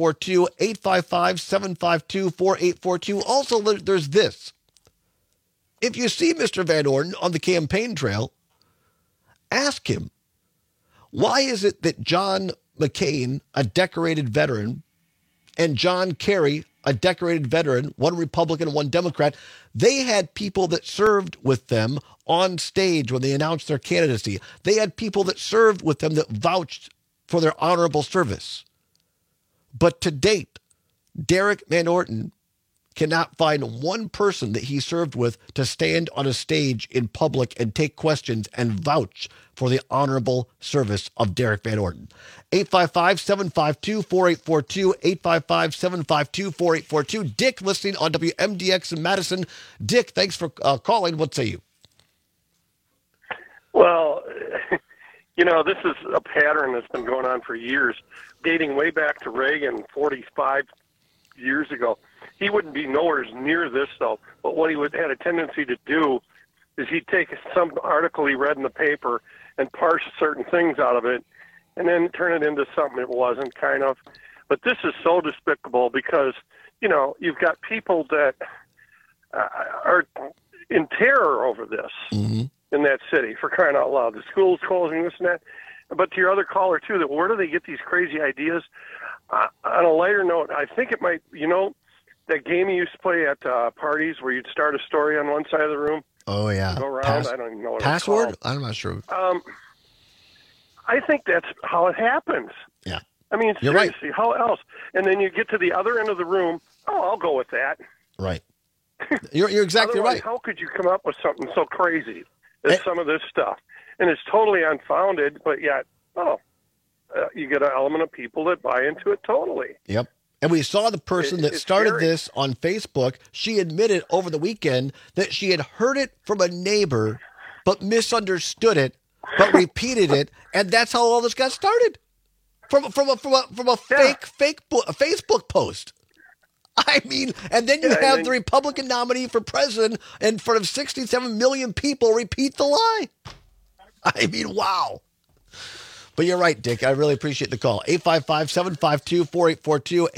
855-752-4842. 855-752-4842. Also, there's this. if you see Mr. Van Orden on the campaign trail, ask him, why is it that John McCain, a decorated veteran, and John Kerry, a decorated veteran, one Republican, one Democrat, they had people that served with them on stage when they announced their candidacy. They had people that served with them that vouched for their honorable service. But to date, Derek Van Orden cannot find one person that he served with to stand on a stage in public and take questions and vouch for the honorable service of Derek Van Orden. 855-752-4842, 855-752-4842. Dick listening on WMDX in Madison. Dick, thanks for calling. What say you? Well, this is a pattern that's been going on for years, dating way back to Reagan 45 years ago. He wouldn't be nowhere near this, though. But what he had a tendency to do is he'd take some article he read in the paper and parse certain things out of it and then turn it into something it wasn't, kind of. But this is so despicable because, you've got people that are in terror over this in that city, for crying out loud. The school's closing, this and that. But to your other caller, too, that where do they get these crazy ideas? On a lighter note, I think it might, that game you used to play at parties where you'd start a story on one side of the room. Oh, yeah. Go around. I don't even know what Password? it's called. I'm not sure. I think that's how it happens. Yeah. I mean, You're right. seriously, how else? And then you get to the other end of the room. Oh, I'll go with that. Right. You're exactly Otherwise, right. How could you come up with something so crazy as some of this stuff? And it's totally unfounded, but yet, you get an element of people that buy into it totally. Yep. And we saw the person that started this on Facebook. She admitted over the weekend that she had heard it from a neighbor, but misunderstood it, but repeated it, and that's how all this got started. From a fake Facebook post. I mean, and then you have the Republican nominee for president in front of 67 million people repeat the lie. I mean, wow. But you're right, Dick. I really appreciate the call. 855-752-4842,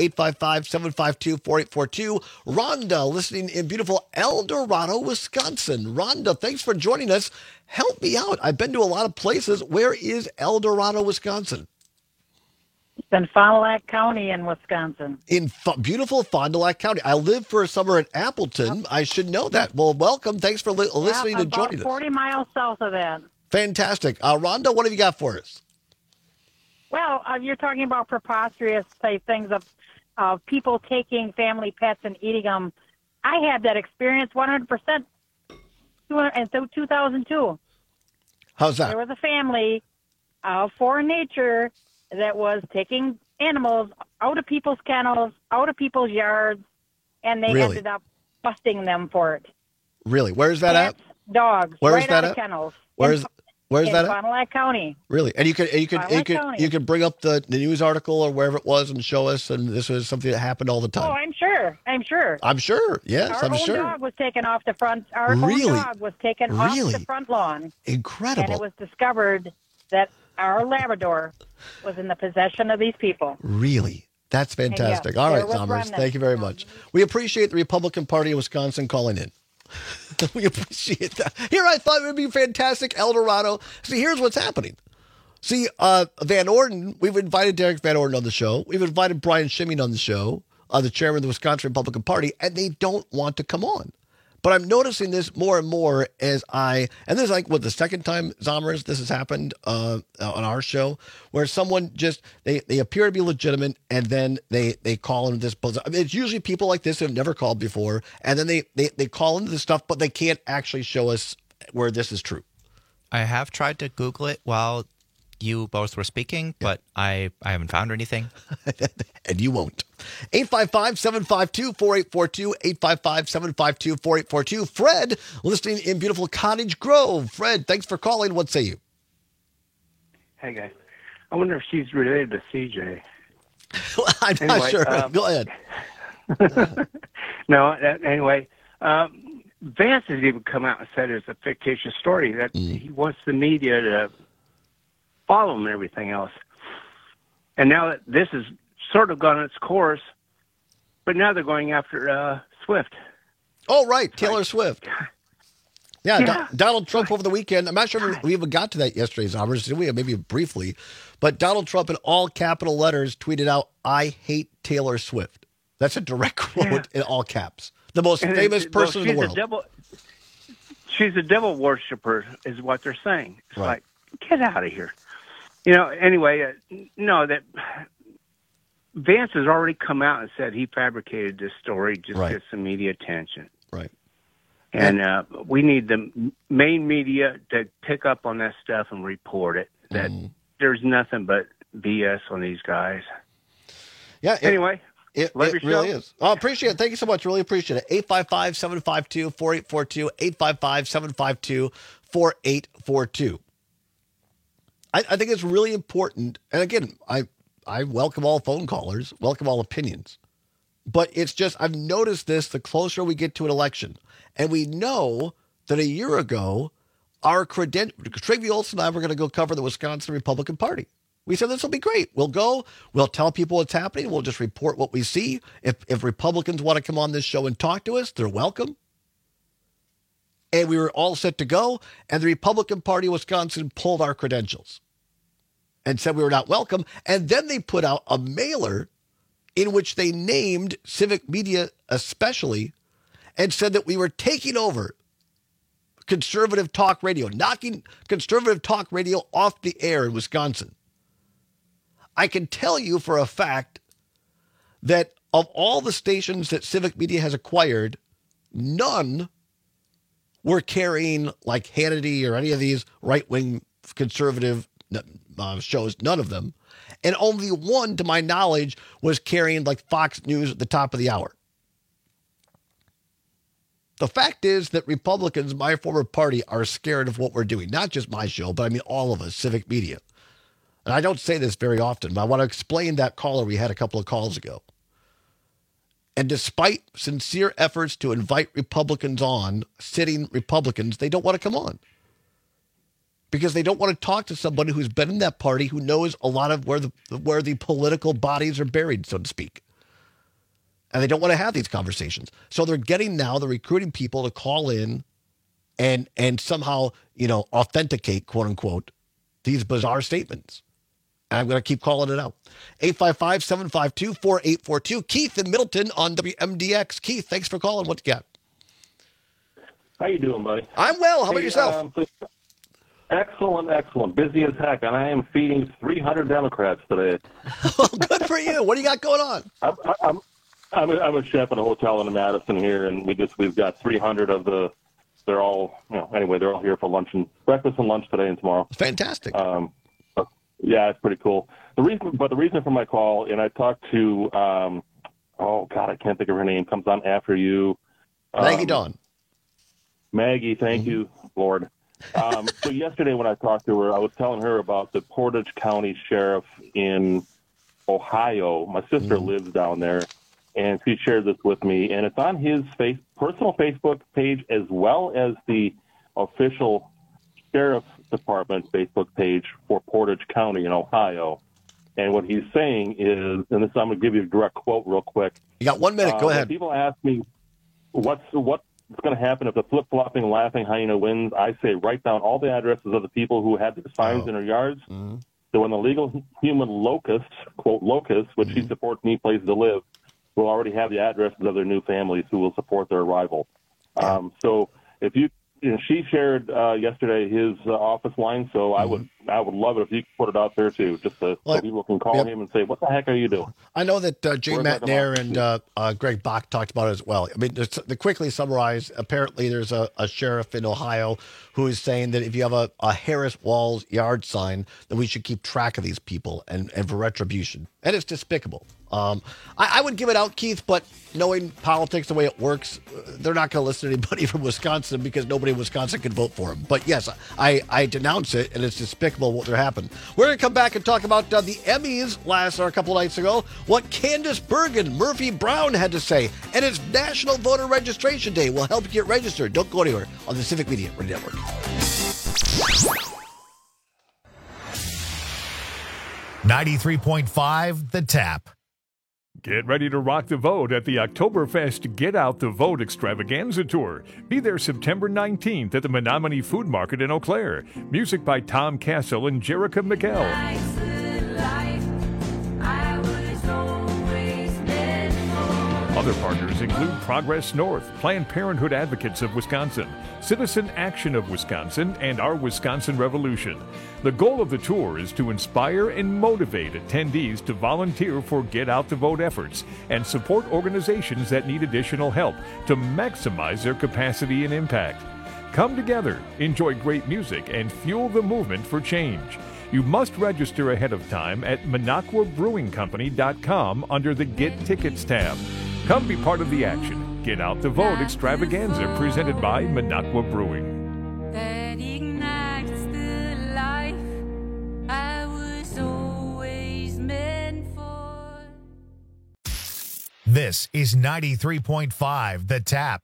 855-752-4842. Rhonda, listening in beautiful El Dorado, Wisconsin. Rhonda, thanks for joining us. Help me out. I've been to a lot of places. Where is El Dorado, Wisconsin? It's in Fond du Lac County in Wisconsin. In beautiful Fond du Lac County. I lived for a summer at Appleton. I should know that. Well, welcome. Thanks for listening and joining us. 40 miles south of that. Fantastic. Rhonda, what have you got for us? Well, you're talking about preposterous type things of people taking family pets and eating them. I had that experience 100% in 2002. How's that? There was a family of foreign nature that was taking animals out of people's kennels, out of people's yards, and they ended up busting them for it. Really? Where's that at? Dogs. Where right is that out of at? kennels. Where's that in at? Fond du Lac County. Really? And you could bring up the news article or wherever it was and show us, and this was something that happened all the time. Oh, I'm sure. I'm sure. Yes, our I'm sure. Our own dog was taken off the front. Our own dog was taken off the front lawn. Incredible. And it was discovered that our Labrador was in the possession of these people. Really? That's fantastic. All right, Summers. Thank you very much. We appreciate the Republican Party of Wisconsin calling in. We appreciate that. Here, I thought it would be fantastic. El Dorado. See, here's what's happening. See, Van Orden, we've invited Derek Van Orden on the show. We've invited Brian Schimming on the show, the chairman of the Wisconsin Republican Party, and they don't want to come on. But I'm noticing this more and more and this is like, the second time, Zommers, this has happened on our show, where someone just, they appear to be legitimate, and then they call into this. I mean, it's usually people like this who have never called before, and then they call into this stuff, but they can't actually show us where this is true. I have tried to Google it while you both were speaking, but I haven't found anything. And you won't. 855-752-4842, 855-752-4842. Fred, listening in beautiful Cottage Grove. Fred, thanks for calling. What say you? Hey, guys. I wonder if she's related to CJ. I'm not sure. Go ahead. No, anyway, Vance has even come out and said it's a fictitious story, that he wants the media to follow him and everything else. And now that this has sort of gone its course, but now they're going after Swift. Oh, right. Taylor Swift. Yeah, Donald Trump over the weekend. I'm not sure if we even got to that yesterday, Zombers. Did we? Maybe briefly. But Donald Trump in all capital letters tweeted out, "I hate Taylor Swift." That's a direct quote in all caps. The most famous person in the world. She's a devil worshiper, is what they're saying. It's Right. like, get out of here. Anyway, no, that Vance has already come out and said he fabricated this story just to get some media attention. Right. And we need the main media to pick up on that stuff and report it. That there's nothing but BS on these guys. Yeah. Anyway, it love your really show. is. Oh, appreciate it. Thank you so much. Really appreciate it. 855-752-4842. 855-752-4842. I think it's really important. And again, I welcome all phone callers, welcome all opinions. But it's just, I've noticed this the closer we get to an election. And we know that a year ago, Trygve Olson and I were going to go cover the Wisconsin Republican Party. We said this will be great. We'll go. We'll tell people what's happening. We'll just report what we see. If Republicans want to come on this show and talk to us, they're welcome. And we were all set to go. And the Republican Party of Wisconsin pulled our credentials and said we were not welcome. And then they put out a mailer in which they named Civic Media especially and said that we were taking over conservative talk radio, knocking conservative talk radio off the air in Wisconsin. I can tell you for a fact that of all the stations that Civic Media has acquired, none were carrying like Hannity or any of these right-wing conservative shows, none of them. And only one, to my knowledge, was carrying like Fox News at the top of the hour. The fact is that Republicans, my former party, are scared of what we're doing. Not just my show, but I mean all of us, Civic Media. And I don't say this very often, but I want to explain that caller we had a couple of calls ago. And despite sincere efforts to invite Republicans on, sitting Republicans, they don't want to come on. Because they don't want to talk to somebody who's been in that party, who knows a lot of where the political bodies are buried, so to speak. And they don't want to have these conversations. So they're recruiting people to call in and somehow, authenticate, quote unquote, these bizarre statements. And I'm going to keep calling it out. 855-752-4842. Keith in Middleton on WMDX. Keith, thanks for calling. What you got? How you doing, buddy? I'm well. How about yourself? Excellent. Busy as heck, and I am feeding 300 Democrats today. Good for you. What do you got going on? I'm a chef at a hotel in Madison here, and we've got 300 of the. They're all they're all here for breakfast and lunch today and tomorrow. Fantastic. Yeah, it's pretty cool. The reason for my call, and I talked to I can't think of her name. Comes on after you, Maggie Dawn. Maggie, thank you, Lord. So yesterday when I talked to her, I was telling her about the Portage County Sheriff in Ohio. My sister lives down there, and she shared this with me, and it's on his personal Facebook page as well as the official Sheriff's Department Facebook page for Portage County in Ohio. And what he's saying is, and this I'm going to give you a direct quote real quick. You got 1 minute. Go ahead. People ask me, what's going to happen if the flip-flopping laughing hyena wins? I say write down all the addresses of the people who had their signs in their yards. Mm-hmm. So when the legal human locust, quote, locust, which he supports new places to live, will already have the addresses of their new families who will support their arrival. So if she shared yesterday his office line, so I would love it if you could put it out there too, just so people can call him and say, "What the heck are you doing?" I know that Jay Matnair and Greg Bach talked about it as well. I mean, to quickly summarize, apparently there's a sheriff in Ohio who is saying that if you have a Harris Walls yard sign, then we should keep track of these people and for retribution. And it's despicable. I would give it out, Keith, but knowing politics the way it works, they're not going to listen to anybody from Wisconsin because nobody in Wisconsin can vote for them. But yes, I denounce it, and it's despicable what happened. We're going to come back and talk about the Emmys a couple of nights ago, what Candace Bergen, Murphy Brown had to say, and it's National Voter Registration Day. We'll help you get registered. Don't go anywhere on the Civic Media Radio Network. 93.5 The Tap. Get ready to rock the vote at the Oktoberfest Get Out the Vote Extravaganza Tour. Be there September 19th at the Menominee Food Market in Eau Claire. Music by Tom Castle and Jerica Miguel. Other partners include Progress North, Planned Parenthood Advocates of Wisconsin, Citizen Action of Wisconsin, and Our Wisconsin Revolution. The goal of the tour is to inspire and motivate attendees to volunteer for Get Out the Vote efforts and support organizations that need additional help to maximize their capacity and impact. Come together, enjoy great music, and fuel the movement for change. You must register ahead of time at MinocquaBrewingCompany.com under the Get Tickets tab. Come be part of the action. Get Out the Vote Extravaganza presented by Minocqua Brewing. That ignites the life I was always meant for. This is 93.5 The Tap.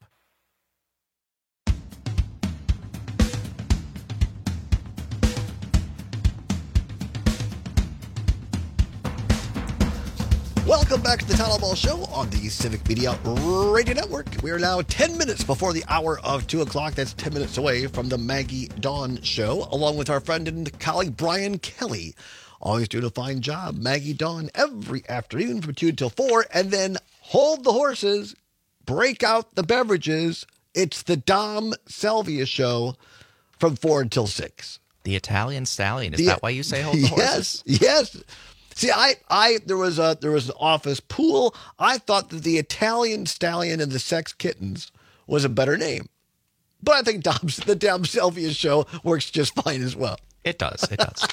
Welcome back to the Town Hall Ball Show on the Civic Media Radio Network. We are now 10 minutes before the hour of 2 o'clock. That's 10 minutes away from the Maggie Dawn Show, along with our friend and colleague Brian Kelly. Always doing a fine job. Maggie Dawn every afternoon from 2 until 4, and then hold the horses, break out the beverages. It's the Dom Salvia Show from 4 until 6. The Italian Stallion. Is that why you say hold the horses? Yes. See, there was an office pool. I thought that the Italian Stallion and the Sex Kittens was a better name, but I think the Dom Salvia Show works just fine as well. It does. It does.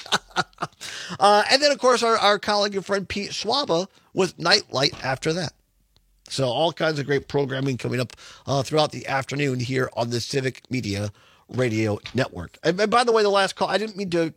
And then, of course, our colleague and friend Pete Schwaba with Nightlight after that. So all kinds of great programming coming up throughout the afternoon here on the Civic Media Radio Network. And by the way, the last call, I didn't mean to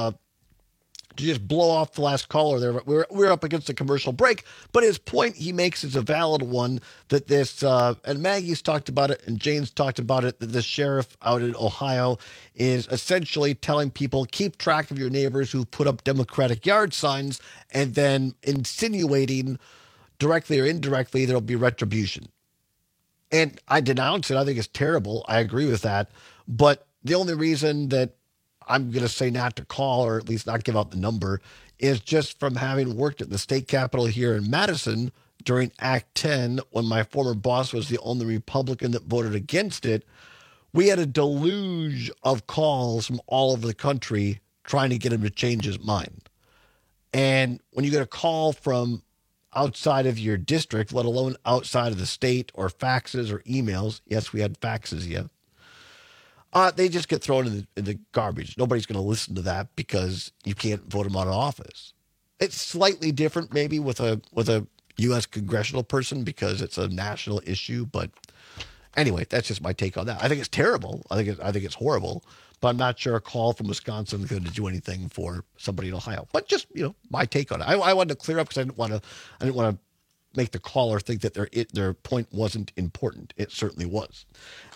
just blow off the last caller there. We're up against a commercial break, but his point he makes is a valid one, that this, and Maggie's talked about it, and Jane's talked about it, that the sheriff out in Ohio is essentially telling people, keep track of your neighbors who put up Democratic yard signs, and then insinuating directly or indirectly there'll be retribution. And I denounce it. I think it's terrible. I agree with that. But the only reason that I'm going to say not to call, or at least not give out the number, is just from having worked at the state capitol here in Madison during Act 10, when my former boss was the only Republican that voted against it. We had a deluge of calls from all over the country trying to get him to change his mind. And when you get a call from outside of your district, let alone outside of the state, or faxes or emails, yes, we had faxes, yeah. They just get thrown in the garbage. Nobody's going to listen to that because you can't vote them out of office. It's slightly different maybe with a U.S. congressional person because it's a national issue. But anyway, that's just my take on that. I think it's terrible. I think it's horrible. But I'm not sure a call from Wisconsin is going to do anything for somebody in Ohio. But just, my take on it. I wanted to clear up because I didn't want to make the caller think that their point wasn't important. It certainly was.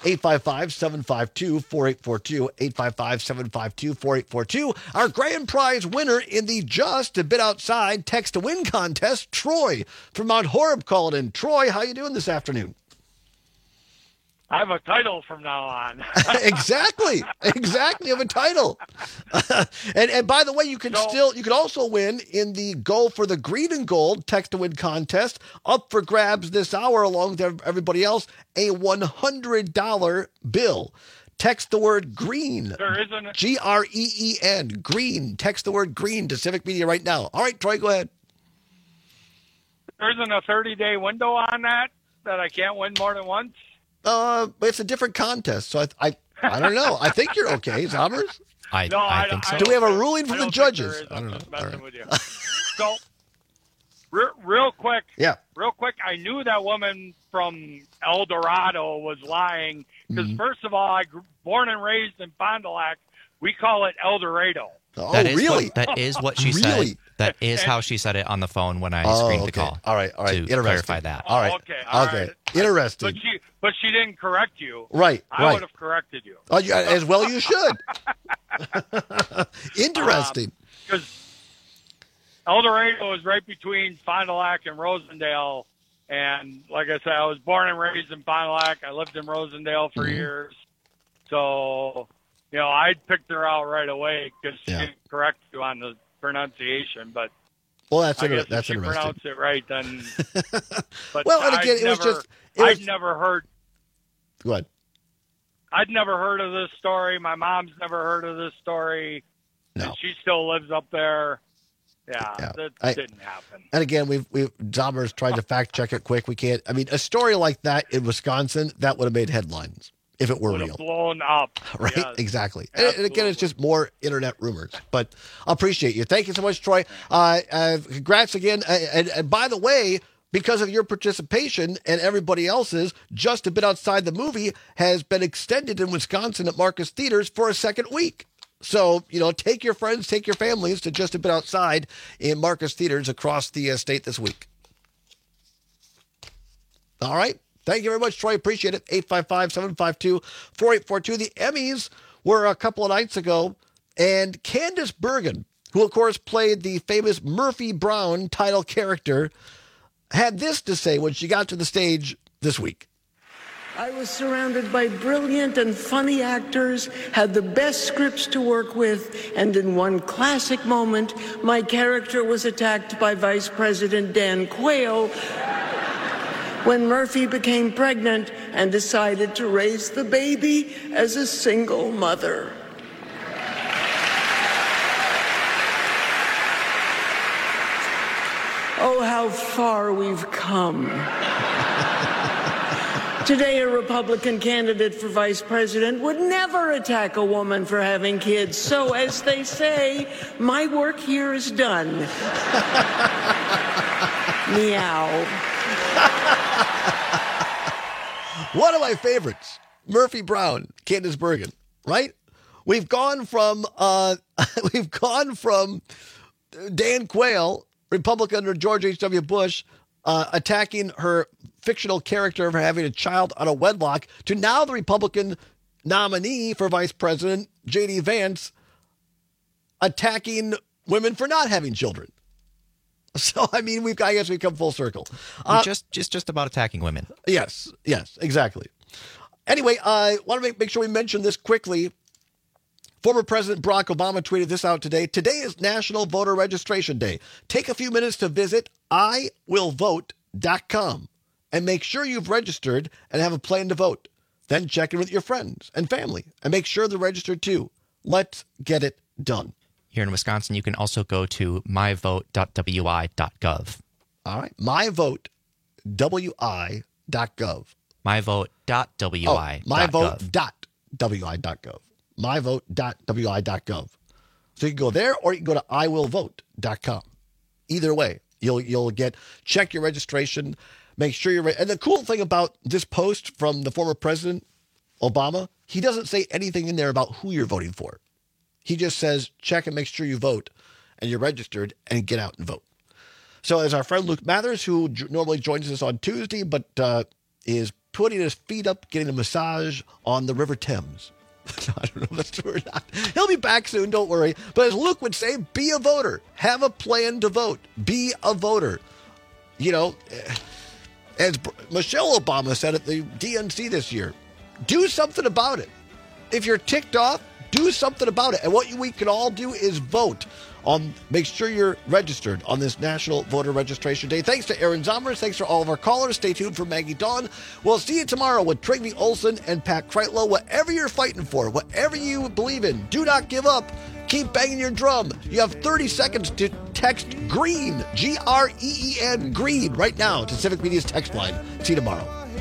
855-752-4842, 855-752-4842. Our grand prize winner in the Just a Bit Outside Text to Win contest, Troy from Mount Horeb called in. Troy, how you doing this afternoon? I have a title from now on. Exactly. You have a title. and by the way, you can also win in the Go for the Green and Gold Text to Win contest, up for grabs this hour along with everybody else, a $100 bill. Text the word green. There isn't Green, green. Text the word green to Civic Media right now. All right, Troy, go ahead. There isn't a 30-day window on that I can't win more than once? It's a different contest, so I don't know. I think you're okay, Zommers. I think so. Do we have a ruling from the judges? I don't know. Messing with you. So, real quick. Yeah. Real quick, I knew that woman from El Dorado was lying because, first of all, born and raised in Fond du Lac, we call it El Dorado. Oh, really? That is what she said. That is how she said it on the phone when I screened the call. All right. To clarify that. All right. Okay. Interesting. But she didn't correct you. Right. I would have corrected you. Oh, as well you should. Interesting. Because El Dorado is right between Fond du Lac and Rosendale. And like I said, I was born and raised in Fond du Lac. I lived in Rosendale for years. So, I'd picked her out right away because she didn't correct you on the pronunciation. But well, I guess if that's she interesting. pronounced it right, then. But well, and again, I'd never heard. Go ahead. I'd never heard of this story. My mom's never heard of this story. No. And she still lives up there. Yeah, that didn't happen. And again, we've Dahmer's tried to fact check it quick. We can't. I mean, a story like that in Wisconsin, that would have made headlines if it were Would real. have blown up. Right? Yes, exactly. And again, it's just more internet rumors. But I appreciate you. Thank you so much, Troy. Congrats again. And by the way, because of your participation and everybody else's, Just a Bit Outside the Movie has been extended in Wisconsin at Marcus Theaters for a second week. So, take your friends, take your families to Just a Bit Outside in Marcus Theaters across the state this week. All right. Thank you very much, Troy. Appreciate it. 855-752-4842. The Emmys were a couple of nights ago, and Candice Bergen, who, of course, played the famous Murphy Brown title character, had this to say when she got to the stage this week. I was surrounded by brilliant and funny actors, had the best scripts to work with, and in one classic moment, my character was attacked by Vice President Dan Quayle when Murphy became pregnant and decided to raise the baby as a single mother. Oh, how far we've come. Today, a Republican candidate for vice president would never attack a woman for having kids. So, as they say, my work here is done. Meow. One of my favorites, Murphy Brown, Candice Bergen, right? We've gone from Dan Quayle, Republican under George H.W. Bush, attacking her fictional character for having a child out of wedlock, to now the Republican nominee for vice president, J.D. Vance, attacking women for not having children. So, I mean, I guess we've come full circle. Just about attacking women. Yes, exactly. Anyway, I want to make sure we mention this quickly. Former President Barack Obama tweeted this out today. Today is National Voter Registration Day. Take a few minutes to visit iwillvote.com and make sure you've registered and have a plan to vote. Then check in with your friends and family and make sure they're registered too. Let's get it done. Here in Wisconsin, you can also go to myvote.wi.gov. All right. myvote.wi.gov. myvote.wi.gov. myvote.wi.gov. myvote.wi.gov. So you can go there, or you can go to iwillvote.com. Either way, you'll check your registration, make sure you're ready. And the cool thing about this post from the former President Obama, he doesn't say anything in there about who you're voting for. He just says, check and make sure you vote and you're registered and get out and vote. So as our friend Luke Mathers, who normally joins us on Tuesday, but is putting his feet up, getting a massage on the River Thames. I don't know if that's true or not. He'll be back soon, don't worry. But as Luke would say, be a voter. Have a plan to vote. Be a voter. As Michelle Obama said at the DNC this year, do something about it. If you're ticked off, do something about it. And what we can all do is vote. Make sure you're registered on this National Voter Registration Day. Thanks to Aaron Zomers. Thanks for all of our callers. Stay tuned for Maggie Dawn. We'll see you tomorrow with Trygve Olsen and Pat Kreitlow. Whatever you're fighting for, whatever you believe in, do not give up. Keep banging your drum. You have 30 seconds to text GREEN, GREEN, GREEN, right now to Civic Media's text line. See you tomorrow.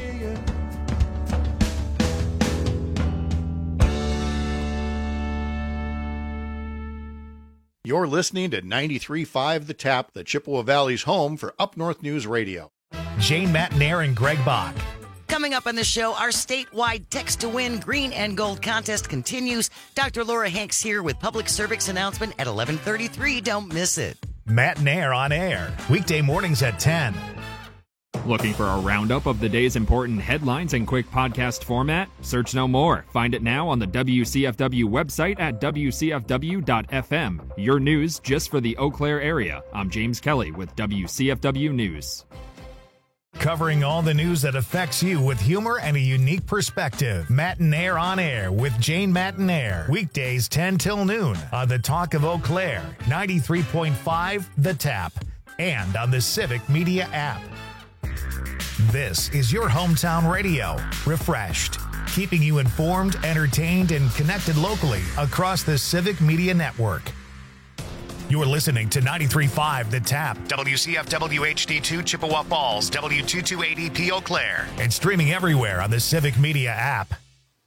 You're listening to 93.5 The Tap, the Chippewa Valley's home for Up North News Radio. Jane Matnair and Greg Bach. Coming up on the show, our statewide Text to Win Green and Gold contest continues. Dr. Laura Hanks here with public service announcement at 11:33. Don't miss it. Matnair on air, weekday mornings at 10. Looking for a roundup of the day's important headlines in quick podcast format? Search no more. Find it now on the WCFW website at WCFW.FM. Your news just for the Eau Claire area. I'm James Kelly with WCFW News. Covering all the news that affects you with humor and a unique perspective. Matinaire on Air with Jane Matinaire. Weekdays 10 till noon on the Talk of Eau Claire, 93.5 The Tap, and on the Civic Media app. This is your hometown radio, refreshed, keeping you informed, entertained, and connected locally across the Civic Media Network. You're listening to 93.5 The Tap, WCFW HD2 Chippewa Falls, W228EP Eau Claire, and streaming everywhere on the Civic Media app.